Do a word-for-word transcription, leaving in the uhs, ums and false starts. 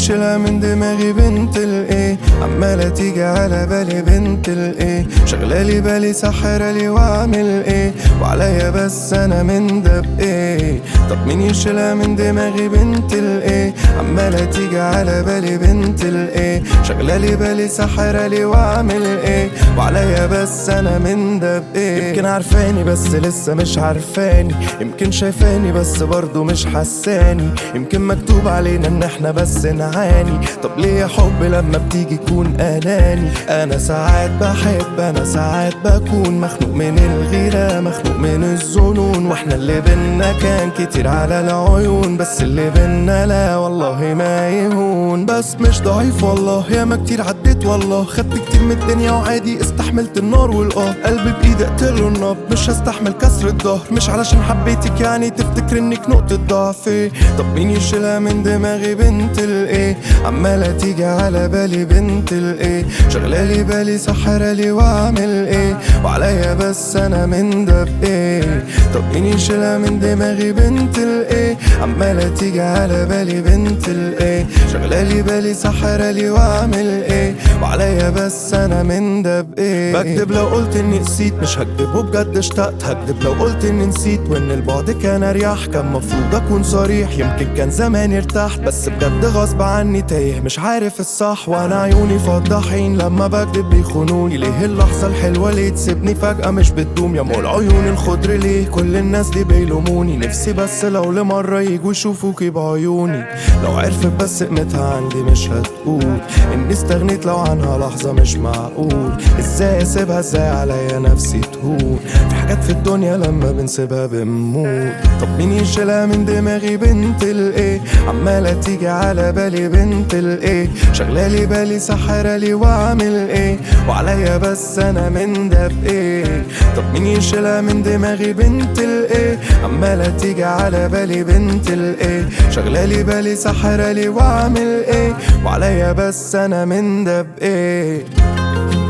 شيلها من دماغي بنت الايه، عمالة تيجي على بالي بنت الايه، شغلالي بالي سحرالي واعمل ايه، وعليا بس انا من ده بايه. طب مين يشيلها من دماغي بنت الايه، عمالة تيجي على بالي بنت الايه، شغلالي بالي سحرالي واعمل ايه، وعليا بس انا من ده بايه. يمكن عارفاني بس لسه مش عارفاني، يمكن شايفاني بس برضو مش حساني، يمكن مكتوب علينا ان احنا بس نعاني. طب ليه يا حب لما بتيجي يكون اناني؟ انا ساعات بحب، انا ساعات بكون مخنوق من الغيرة، مخنوق من الظنون، واحنا اللي بينا كان كتير على العيون، بس اللي بينا لا والله ما يهون. بس مش ضعيف والله، ياما كتير عديت والله، خدت كتير من الدنيا وعادي استحملت النار والقهر، قلبي بايدي اقتله النبض، مش هستحمل كسر الظهر، مش علشان حبيتك يعني تفتكر انك نقطة ضعفي. طب مين يشيلها من دماغي بنت الايه، عمالة تيجي على بالي بنت الايه، شغلالي بالي سحرالي واعمل ايه، وعليا بس انا من ده بايه. طب مين يشيلها من دماغي بنت الايه، عمالة تيجي على بالي بنت الايه، شغلالي بالي سحرالي واعمل ايه، وعليا بس انا من ده بايه. بكدب لو قلت اني نسيت، مش هكدب وبجد اشتقت، هكدب لو قلت اني نسيت وان البعد كان اريح، كان مفروض اكون صريح، يمكن كان زماني ارتحت، بس بجد غصب عني تايه مش عارف الصح، وانا عيوني فضاحين لما بكدب بيخونوني. ليه اللحظة الحلوة ليه تسيبني فجأة مش بتدوم، يا مول عيون الخضر ليه كل الناس دي بيلوموني، نفسي بس لو لمرة يجوا يشوفوكي بعيوني، لو عرفت بس قيمتها عندي مش هتقول اني استغنيت لو عنها لحظة، مش معقول ازاي اسيبها، ازاي عليا نفسي تهون، في حاجات في الدنيا لما بنسيبها بنموت. طب مين يشيلها من دماغي بنت الايه، عمالة تيجي على بالي بنت الايه، شغلالي بالي سحرالي واعمل ايه، وعليا بس انا من ده بايه. طب مين يشيلها من دماغي بنت الايه، عمالة تيجي على بالي بنت الايه، شغلالي بالي سحرالي واعمل ايه، وعليا بس انا من ده بايه.